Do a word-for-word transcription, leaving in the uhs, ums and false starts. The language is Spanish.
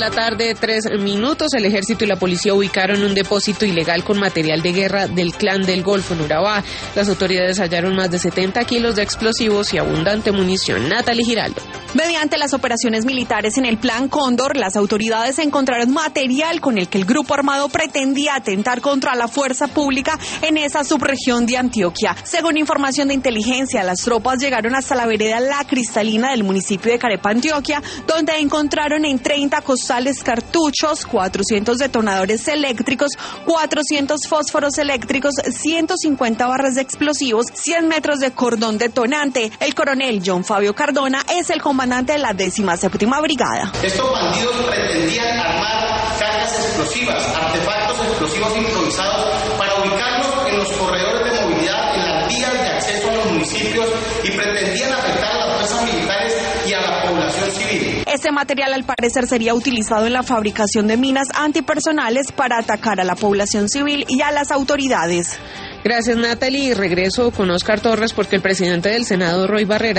La tarde, tres minutos, el ejército y la policía ubicaron un depósito ilegal con material de guerra del Clan del Golfo en Urabá. Las autoridades hallaron más de setenta kilos de explosivos y abundante munición. Natalie Giraldo. Mediante las operaciones militares en el Plan Cóndor, las autoridades encontraron material con el que el grupo armado pretendía atentar contra la fuerza pública en esa subregión de Antioquia. Según información de inteligencia, las tropas llegaron hasta la vereda La Cristalina del municipio de Carepa, Antioquia, donde encontraron en treinta costales cartuchos, cuatrocientos detonadores eléctricos, cuatrocientos fósforos eléctricos, ciento cincuenta barras de explosivos, cien metros de cordón detonante. El coronel John Fabio Cardona es el comandante de la décima séptima brigada. Estos bandidos pretendían armar cargas explosivas, artefactos explosivos improvisados para ubicarlos en los corredores de movilidad, en las vías de acceso a los municipios y pretendían afectar a las fuerzas militares y a la población civil. Este material al parecer sería utilizado en la fabricación de minas antipersonales para atacar a la población civil y a las autoridades. Gracias, Natalie. Regreso con Oscar Torres porque el presidente del Senado, Roy Barreras,